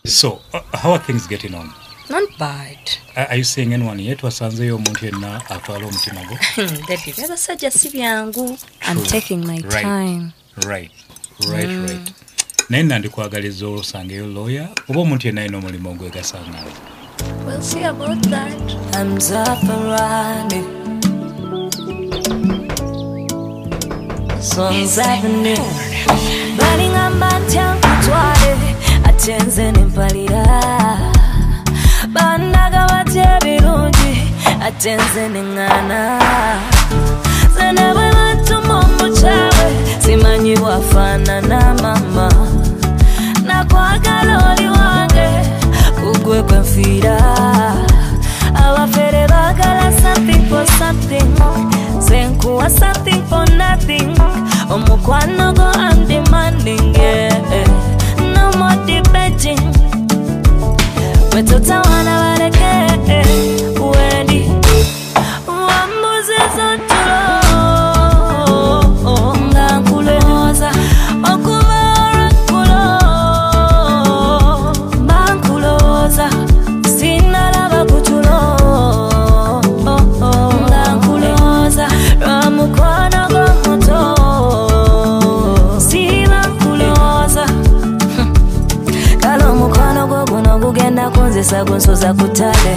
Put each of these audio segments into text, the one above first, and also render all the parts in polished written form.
So, how are things getting on? Not bad. Are you seeing anyone yet? Wasanzeyo omuntu yenna atwala omutima gwo? Daddy, abasajja si byangu. I'm taking my time. Right. Naye nandikwagaliza osangeyo lawyer oba omuntu yenna alina omulimu gwegasa nawe. We'll see about that. I'm Zafarani. Songs Avenue. Burning a mantian kutwale. Atenze nimpalira. Bandaga wate birungi. Atenze ningana. Zenewe watu mungu chawe. Simanyi wafana na mama. Na kwa kaloli wange. Kugwe kwa fira. Awafere bagala something for something. Senkuwa something for nothing. Omukwano go I'm demanding, yeah. No more debating. Wetota wana wareke, wedi. Wambuzi zotulo. Ngankuloza, okubara kulo. Bankuloza, sinalaba kutulo. Ngankuloza, ramukwano go muto. Gugenda kunzisa kunsoza kutale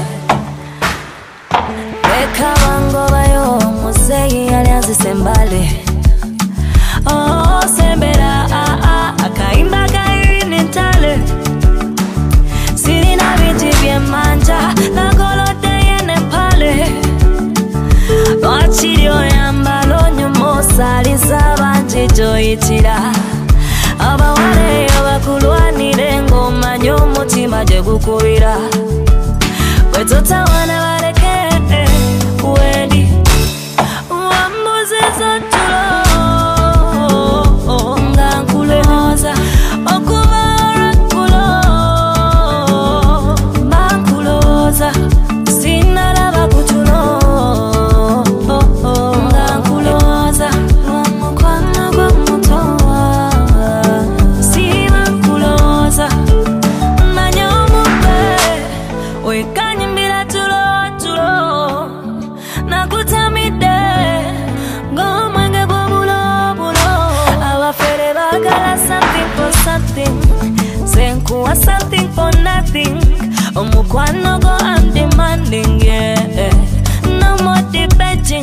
Beka wango bayo muzeyi alianzise mbale Oh sembera akaimba kaini ntale Sirina biti bye manja Nagolote yene pale Wachirio yambalo nyumo saliza banjijo itira Abawale abakulwanire ngoma nyomutima je gukubira Wetota wana bareke wedi Wambuzi zotulo Ngankuloza okubara kulo Bankuloza sinalaba kutulo Ngankuloza Lwamukwano gwa mutowa Wekanyimbira tulo Nakutamide Ngomwenge gwa bulo Awafere bagala something for something Senkuwa something for nothing Omukwano go I'm demanding, yeah. No more debating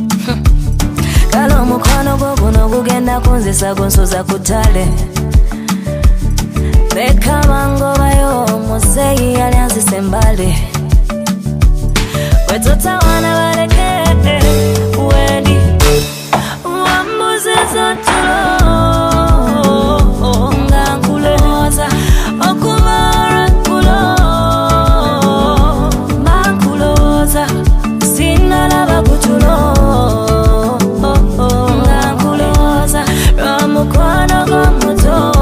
Kalo omukwano gwo guno gugenda kunzisa gunsoza kutale Beka bango bayo muzeyi alianzise mbale Wetota wana bareke wedi Wambuzi zotulo Ngankuloza okubara kulo Bankuloza sinalaba kutulo Ngankuloza ramukwano gwa muto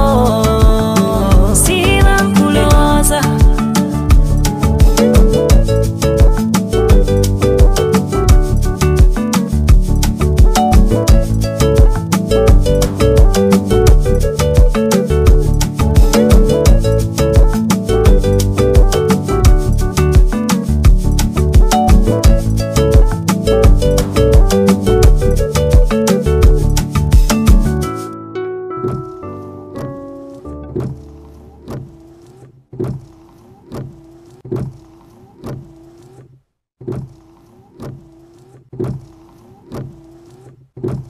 You